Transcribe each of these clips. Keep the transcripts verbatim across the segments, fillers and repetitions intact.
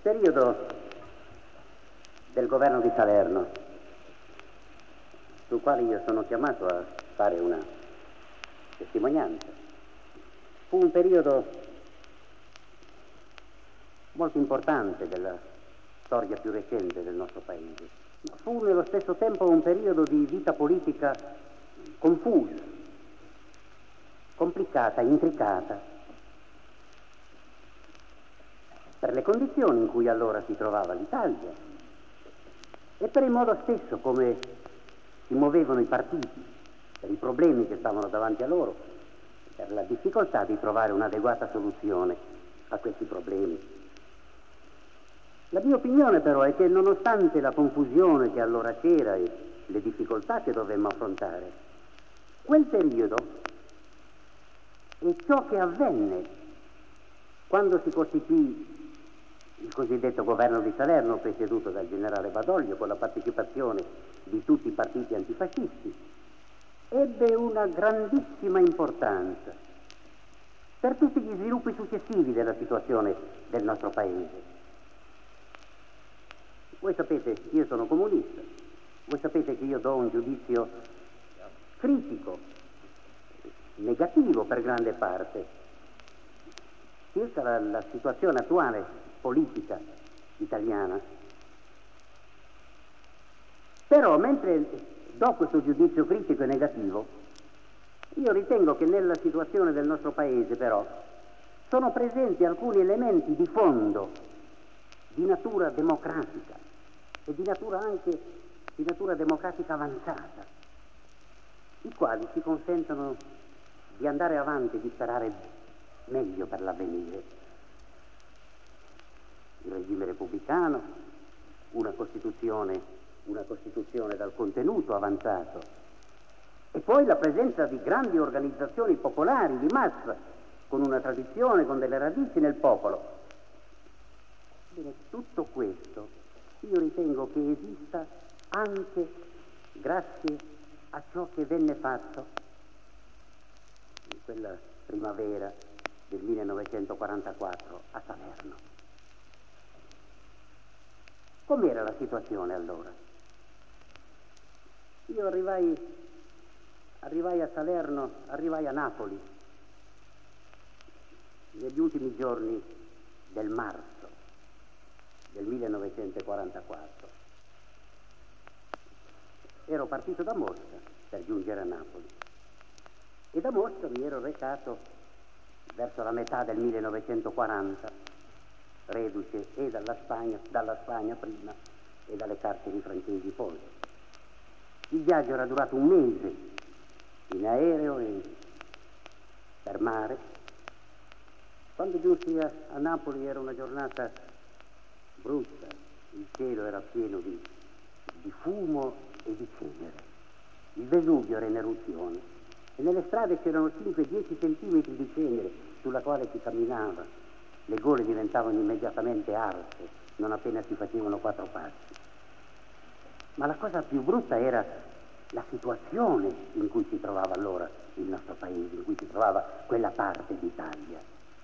periodo del governo di Salerno, sul quale io sono chiamato a fare una testimonianza, fu un periodo molto importante della storia più recente del nostro paese, ma fu nello stesso tempo un periodo di vita politica confusa, complicata, intricata, per le condizioni in cui allora si trovava l'Italia e per il modo stesso come si muovevano i partiti, per i problemi che stavano davanti a loro, per la difficoltà di trovare un'adeguata soluzione a questi problemi. La mia opinione però è che nonostante la confusione che allora c'era e le difficoltà che dovemmo affrontare, quel periodo e ciò che avvenne quando si costituì il cosiddetto governo di Salerno, presieduto dal generale Badoglio, con la partecipazione di tutti i partiti antifascisti, ebbe una grandissima importanza per tutti gli sviluppi successivi della situazione del nostro paese. Voi sapete, io sono comunista, voi sapete che io do un giudizio critico, negativo per grande parte, circa la, la situazione attuale politica italiana. Però mentre do questo giudizio critico e negativo, io ritengo che nella situazione del nostro paese però sono presenti alcuni elementi di fondo di natura democratica e di natura anche di natura democratica avanzata, i quali ci consentono di andare avanti e di sperare meglio per l'avvenire. Il regime repubblicano, una Costituzione, una Costituzione dal contenuto avanzato e poi la presenza di grandi organizzazioni popolari di massa con una tradizione, con delle radici nel popolo. Bene, tutto questo io ritengo che esista anche grazie a ciò che venne fatto in quella primavera del millenovecentoquarantaquattro a Salerno. Com'era la situazione allora? Io arrivai, arrivai a Salerno, arrivai a Napoli negli ultimi giorni del marzo del millenovecentoquarantaquattro. Ero partito da Mosca per giungere a Napoli e da Mosca mi ero recato verso la metà del millenovecentoquaranta, reduce e dalla Spagna, dalla Spagna prima e dalle carceri francesi poi. Il viaggio era durato un mese in aereo e per mare. Quando giunsi a, a Napoli era una giornata brutta, il cielo era pieno di, di fumo e di cenere, il Vesuvio era in eruzione e nelle strade c'erano cinque dieci centimetri di cenere sulla quale si camminava. Le gole diventavano immediatamente arse, non appena si facevano quattro passi. Ma la cosa più brutta era la situazione in cui si trovava allora il nostro paese, in cui si trovava quella parte d'Italia.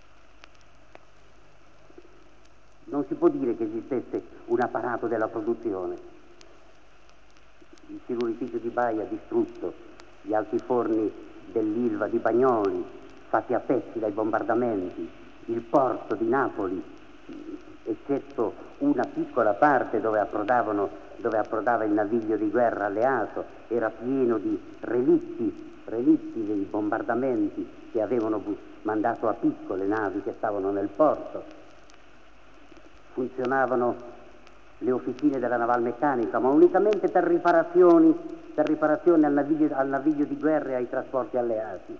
Non si può dire che esistesse un apparato della produzione. Il silurificio di Baia distrutto, gli altiforni dell'Ilva di Bagnoli fatti a pezzi dai bombardamenti, il porto di Napoli, eccetto una piccola parte dove approdavano, dove approdava il naviglio di guerra alleato, era pieno di relitti, relitti dei bombardamenti che avevano bu- mandato a picco le navi che stavano nel porto. Funzionavano le officine della navalmeccanica, ma unicamente per riparazioni, per riparazioni al naviglio, al naviglio di guerra e ai trasporti alleati.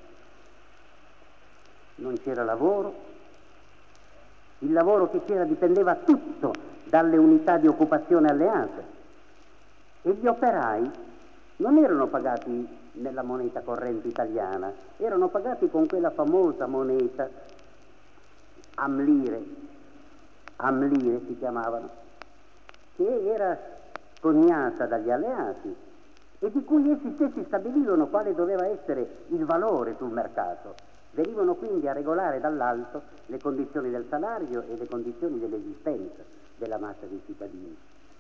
Non c'era lavoro. Il lavoro che c'era dipendeva tutto dalle unità di occupazione alleate e gli operai non erano pagati nella moneta corrente italiana, erano pagati con quella famosa moneta amlire, amlire si chiamavano, che era coniata dagli alleati e di cui essi stessi stabilivano quale doveva essere il valore sul mercato. Venivano quindi a regolare dall'alto le condizioni del salario e le condizioni dell'esistenza massa dei cittadini.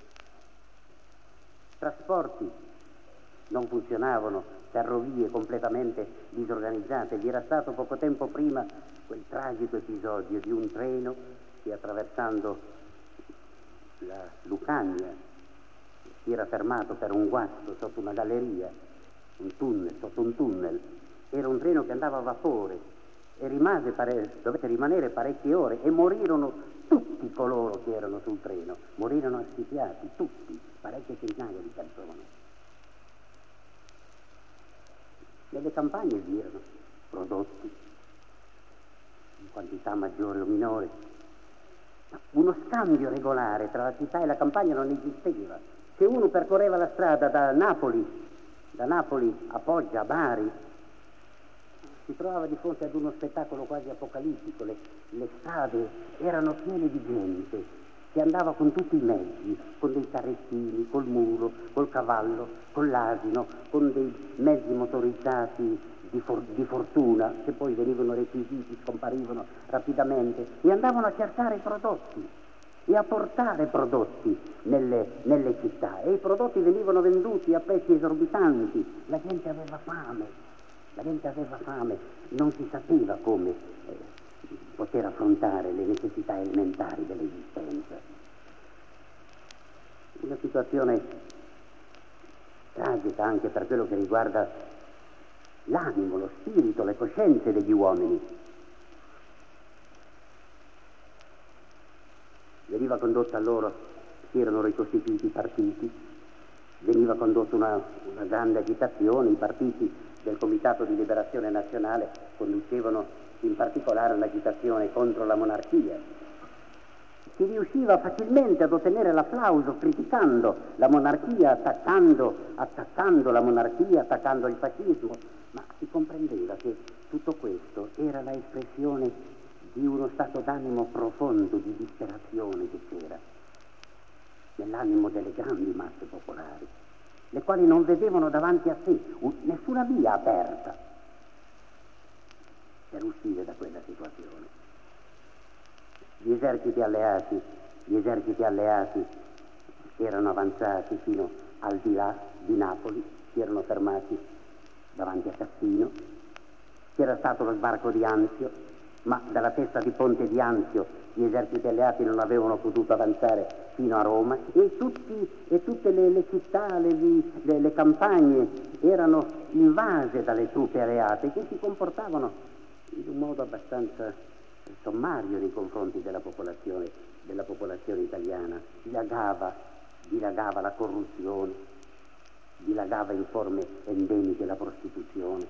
Trasporti non funzionavano, ferrovie completamente disorganizzate. Vi era stato poco tempo prima quel tragico episodio di un treno che, attraversando la Lucania, si era fermato per un guasto sotto una galleria, un tunnel, sotto un tunnel. Era un treno che andava a vapore e rimase pare, dovette rimanere parecchie ore, e morirono tutti coloro che erano sul treno, morirono asfissiati, tutti, parecchie centinaia di persone. Nelle campagne vi erano prodotti in quantità maggiore o minore, ma uno scambio regolare tra la città e la campagna non esisteva. Se uno percorreva la strada da Napoli, da Napoli a Foggia, a Bari, si trovava di fronte ad uno spettacolo quasi apocalittico. Le, le strade erano piene di gente che andava con tutti i mezzi, con dei carrettini, col mulo, col cavallo, con l'asino, con dei mezzi motorizzati di, for- di fortuna, che poi venivano requisiti, scomparivano rapidamente, e andavano a cercare prodotti e a portare prodotti nelle, nelle città, e i prodotti venivano venduti a prezzi esorbitanti. La gente aveva fame, la gente aveva fame, non si sapeva come eh, poter affrontare le necessità elementari dell'esistenza. Una situazione tragica anche per quello che riguarda l'animo, lo spirito, le coscienze degli uomini. Veniva condotta loro, si erano ricostituiti i partiti, veniva condotta una, una grande agitazione. I partiti del Comitato di Liberazione Nazionale conducevano in particolare un'agitazione contro la monarchia. Si riusciva facilmente ad ottenere l'applauso criticando la monarchia, attaccando, attaccando la monarchia, attaccando il fascismo, ma si comprendeva che tutto questo era la espressione di uno stato d'animo profondo, di disperazione che c'era nell'animo delle grandi masse popolari, le quali non vedevano davanti a sé nessuna via aperta per uscire da quella situazione. Gli eserciti alleati, gli eserciti alleati erano avanzati fino al di là di Napoli, si erano fermati davanti a Cassino. C'era stato lo sbarco di Anzio, ma dalla testa di ponte di Anzio gli eserciti alleati non avevano potuto avanzare fino a Roma, e, tutti, e tutte le, le città, le, le, le campagne erano invase dalle truppe alleate, che si comportavano in un modo abbastanza sommario nei confronti della popolazione, della popolazione italiana. Dilagava, dilagava la corruzione, dilagava in forme endemiche la prostituzione.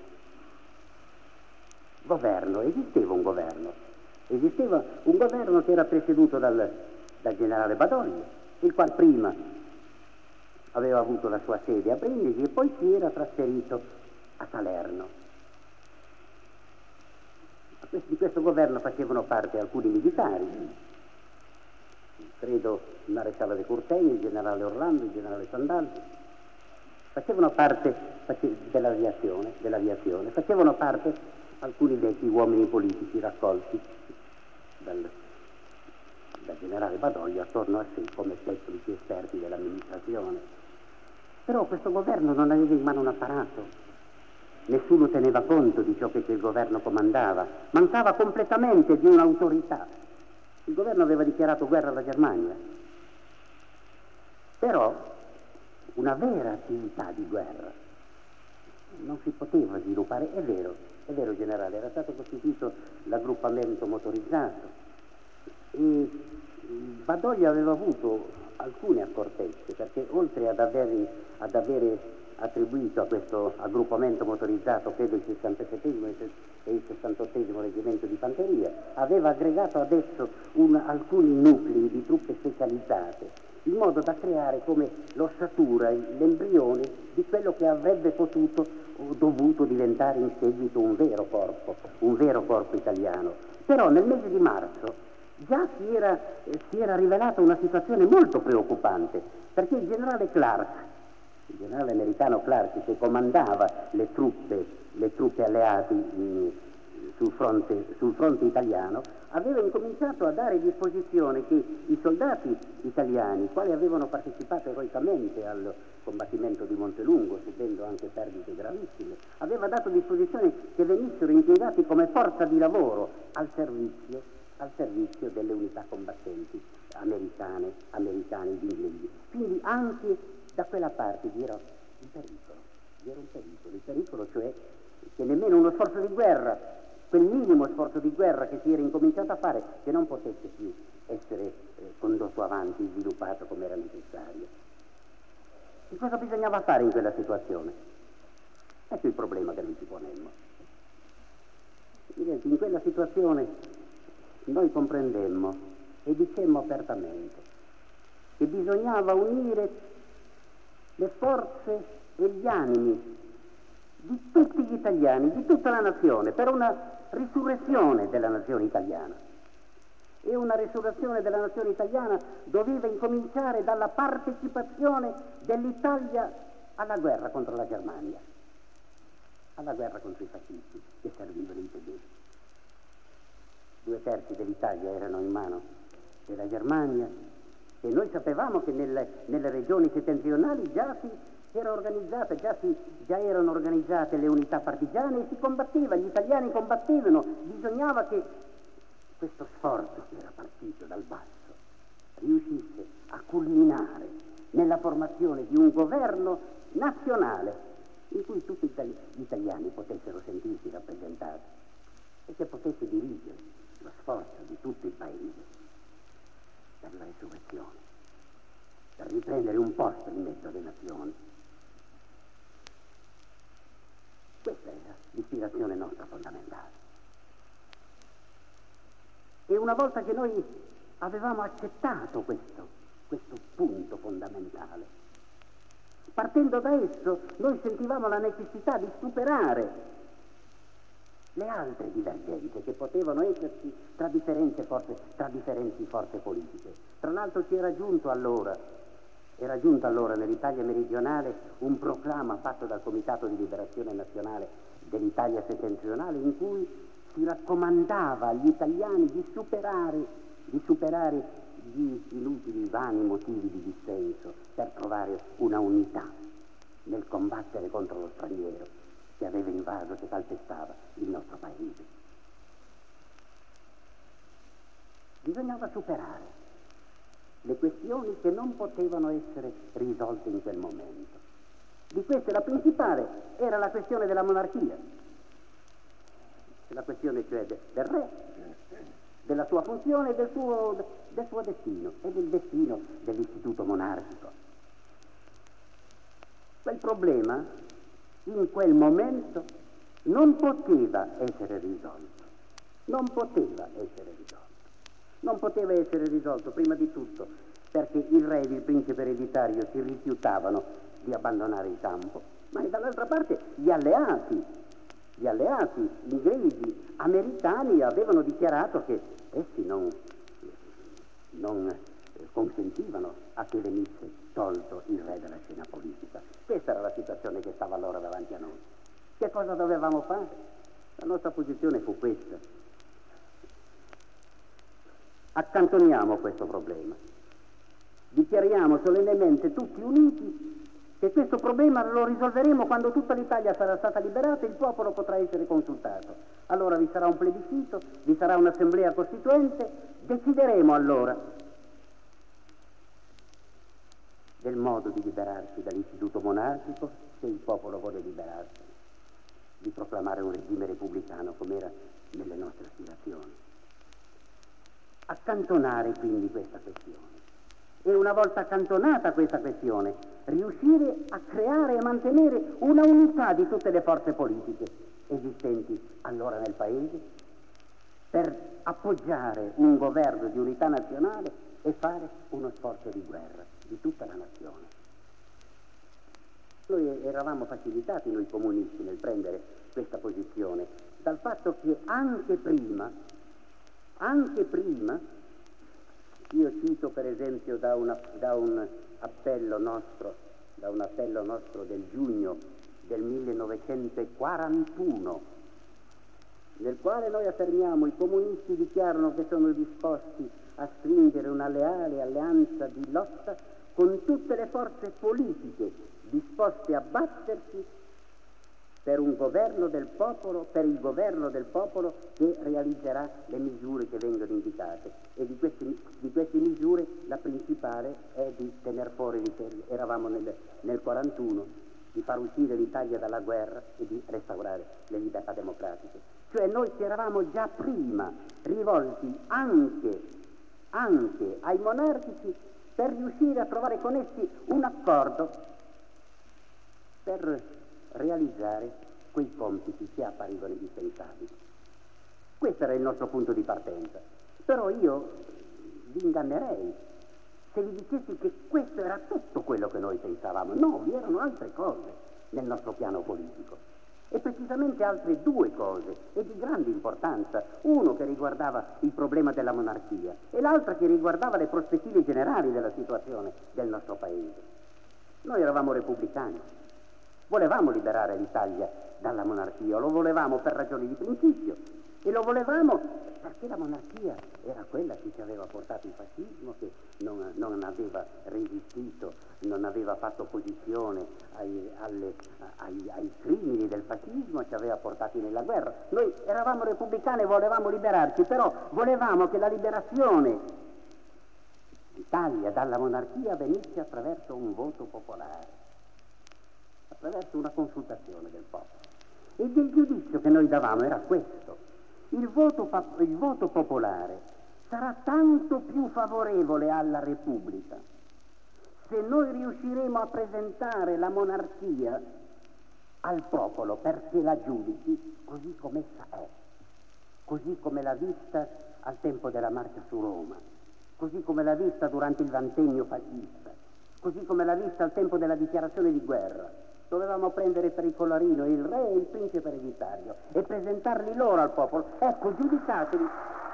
Governo, esisteva un governo, esisteva un governo che era presieduto dal, dal generale Badoglio, il quale prima aveva avuto la sua sede a Brindisi e poi si era trasferito a Salerno. Di questo governo facevano parte alcuni militari, credo il maresciallo De Courteni, il generale Orlando, il generale Sandal, facevano parte face, dell'aviazione, dell'aviazione, facevano parte alcuni vecchi uomini politici raccolti dal, dal generale Badoglio attorno a sé come tecnici esperti dell'amministrazione. Però questo governo non aveva in mano un apparato. Nessuno teneva conto di ciò che il governo comandava, mancava completamente di un'autorità. Il governo aveva dichiarato guerra alla Germania, però una vera attività di guerra non si poteva sviluppare. È vero, è vero generale, era stato costituito l'aggruppamento motorizzato e Badoglio aveva avuto alcune accortezze, perché oltre ad avere, ad avere attribuito a questo aggruppamento motorizzato, credo il sessantasettesimo e il sessantottesimo reggimento di fanteria, aveva aggregato adesso un, alcuni nuclei di truppe specializzate, in modo da creare come l'ossatura, l'embrione di quello che avrebbe potuto o dovuto diventare in seguito un vero corpo, un vero corpo italiano. Però nel mese di marzo già si era, eh, si era rivelata una situazione molto preoccupante, perché il generale Clark, il generale americano Clark, che comandava le truppe, le truppe alleate mh, sul, fronte, sul fronte italiano, aveva incominciato a dare disposizione che i soldati italiani, quali avevano partecipato eroicamente al combattimento di Montelungo, subendo anche perdite gravissime, aveva dato disposizione che venissero impiegati come forza di lavoro al servizio, al servizio delle unità combattenti americane, americane ed inglesi. Quindi anche da quella parte vi era un pericolo, vi era un pericolo, il pericolo cioè che nemmeno uno sforzo di guerra, quel minimo sforzo di guerra che si era incominciato a fare, che non potesse più essere eh, condotto avanti, sviluppato come era necessario. E cosa bisognava fare in quella situazione? Ecco il problema che noi ci ponemmo. In quella situazione noi comprendemmo e dicemmo apertamente che bisognava unire le forze e gli animi di tutti gli italiani, di tutta la nazione, per una risurrezione della nazione italiana. E una risurrezione della nazione italiana doveva incominciare dalla partecipazione dell'Italia alla guerra contro la Germania, alla guerra contro i fascisti che servivano i tedeschi. Due terzi dell'Italia erano in mano della Germania e noi sapevamo che nelle, nelle regioni settentrionali già si era organizzata, già, si, già erano organizzate le unità partigiane e si combatteva, gli italiani combattevano. Bisognava che questo sforzo che era partito dal basso riuscisse a culminare nella formazione di un governo nazionale in cui tutti gli italiani potessero sentirsi rappresentati e che potesse dirigere lo sforzo di tutto il paese per la risurrezione, per riprendere un posto in mezzo alle nazioni. Questa era l'ispirazione nostra fondamentale. E una volta che noi avevamo accettato questo, questo punto fondamentale, partendo da esso, noi sentivamo la necessità di superare le altre divergenze che potevano esserci tra differenti forze, tra differenti forze politiche. Tra l'altro ci era giunto allora Era giunto allora nell'Italia meridionale un proclama fatto dal Comitato di Liberazione Nazionale dell'Italia settentrionale in cui si raccomandava agli italiani di superare, di superare gli inutili vani motivi di dissenso per trovare una unità nel combattere contro lo straniero che aveva invaso, che calpestava il nostro paese. Bisognava superare le questioni che non potevano essere risolte in quel momento. Di queste la principale era la questione della monarchia, la questione cioè de, del re, della sua funzione e del suo, del suo destino e del destino dell'istituto monarchico. Quel problema in quel momento non poteva essere risolto, non poteva essere risolto. Non poteva essere risolto prima di tutto perché il re ed il principe ereditario si rifiutavano di abbandonare il campo, ma dall'altra parte gli alleati, gli alleati inglesi, americani avevano dichiarato che essi non, non consentivano a che venisse tolto il re dalla scena politica. Questa era la situazione che stava allora davanti a noi. Che cosa dovevamo fare? La nostra posizione fu questa. Accantoniamo questo problema, dichiariamo solennemente tutti uniti che questo problema lo risolveremo quando tutta l'Italia sarà stata liberata e il popolo potrà essere consultato. Allora vi sarà un plebiscito, vi sarà un'assemblea costituente, decideremo allora del modo di liberarsi dall'istituto monarchico se il popolo vuole liberarsi, di proclamare un regime repubblicano come era nelle nostre aspirazioni. Accantonare quindi questa questione e una volta accantonata questa questione riuscire a creare e mantenere una unità di tutte le forze politiche esistenti allora nel paese per appoggiare un governo di unità nazionale e fare uno sforzo di guerra di tutta la nazione. Noi eravamo facilitati, noi comunisti, nel prendere questa posizione dal fatto che anche prima Anche prima, io cito per esempio da, una, da un appello nostro, da un appello nostro del giugno del millenovecentoquarantuno, nel quale noi affermiamo i comunisti dichiarano che sono disposti a stringere una leale alleanza di lotta con tutte le forze politiche disposte a battersi per un governo del popolo, per il governo del popolo che realizzerà le misure che vengono indicate. E di queste, di queste misure la principale è di tener fuori, eravamo nel, nel quarantuno, di far uscire l'Italia dalla guerra e di restaurare le libertà democratiche. Cioè noi ci eravamo già prima rivolti anche, anche ai monarchici per riuscire a trovare con essi un accordo per realizzare quei compiti che apparivano indispensabili. Questo era il nostro punto di partenza. Però io vi ingannerei se vi dicessi che questo era tutto quello che noi pensavamo. No, vi erano altre cose nel nostro piano politico, e precisamente altre due cose, e di grande importanza. Uno che riguardava il problema della monarchia e l'altra che riguardava le prospettive generali della situazione del nostro paese. Noi eravamo repubblicani, volevamo liberare l'Italia dalla monarchia, lo volevamo per ragioni di principio e lo volevamo perché la monarchia era quella che ci aveva portato il fascismo, che non, non aveva resistito, non aveva fatto opposizione ai, alle, ai, ai crimini del fascismo, ci aveva portati nella guerra. Noi eravamo repubblicani e volevamo liberarci, però volevamo che la liberazione d'Italia dalla monarchia venisse attraverso un voto popolare, attraverso una consultazione del popolo. E il giudizio che noi davamo era questo: il voto, il voto popolare sarà tanto più favorevole alla Repubblica se noi riusciremo a presentare la monarchia al popolo perché la giudichi così come essa è, così come l'ha vista al tempo della marcia su Roma, così come l'ha vista durante il ventennio fascista, così come l'ha vista al tempo della dichiarazione di guerra. Dovevamo prendere per il collarino il re e il principe ereditario e presentarli loro al popolo. Ecco, giudicateli.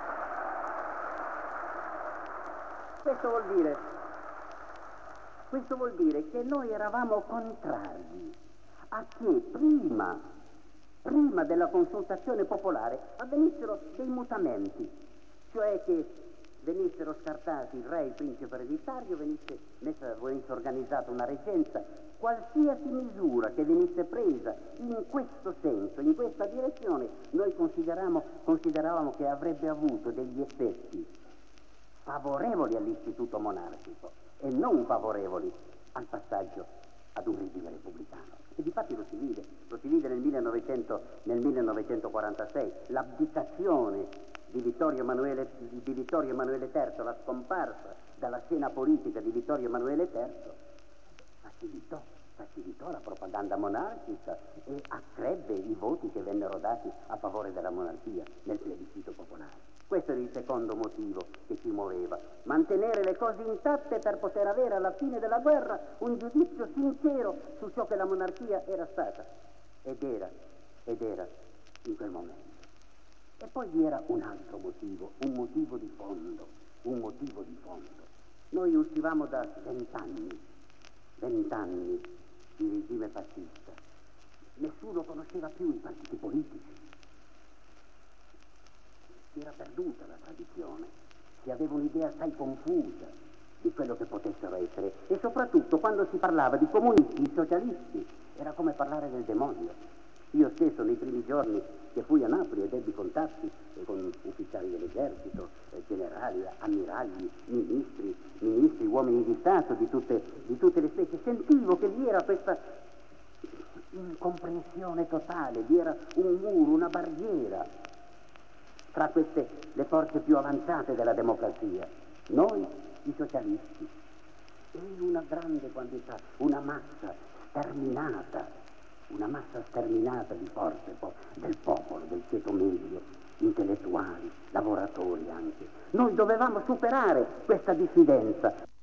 Questo vuol dire, questo vuol dire che noi eravamo contrari a che prima, prima della consultazione popolare avvenissero dei mutamenti, cioè che venissero scartati il re e il principe ereditario, venisse, messa, venisse organizzata una reggenza. Qualsiasi misura che venisse presa in questo senso, in questa direzione, noi consideravamo, consideravamo che avrebbe avuto degli effetti favorevoli all'istituto monarchico e non favorevoli al passaggio ad un regime repubblicano. E difatti lo si vide, lo si vide nel, millenovecento, nel millenovecentoquarantasei, l'abdicazione di Vittorio Emanuele, di Vittorio Emanuele terzo, la scomparsa dalla scena politica di Vittorio Emanuele terzo, facilitò, facilitò la propaganda monarchica e accrebbe i voti che vennero dati a favore della monarchia nel plebiscito popolare. Questo era il secondo motivo che ci muoveva: mantenere le cose intatte per poter avere alla fine della guerra un giudizio sincero su ciò che la monarchia era stata ed era, ed era in quel momento. E poi vi era un altro motivo, un motivo di fondo, un motivo di fondo. Noi uscivamo da vent'anni, vent'anni di regime fascista. Nessuno conosceva più i partiti politici. Si era perduta la tradizione, si aveva un'idea assai confusa di quello che potessero essere, e soprattutto quando si parlava di comunisti, di socialisti, era come parlare del demonio. Io stesso nei primi giorni che fui a Napoli ed ebbi contatti con ufficiali dell'esercito, eh, generali, ammiragli, ministri, ministri, uomini di Stato di tutte, di tutte le specie, sentivo che vi era questa incomprensione totale, vi era un muro, una barriera tra queste, le forze più avanzate della democrazia, noi, i socialisti, e una grande quantità, una massa sterminata, una massa sterminata di forze po- del popolo, del ceto medio, intellettuali, lavoratori anche. Noi dovevamo superare questa diffidenza.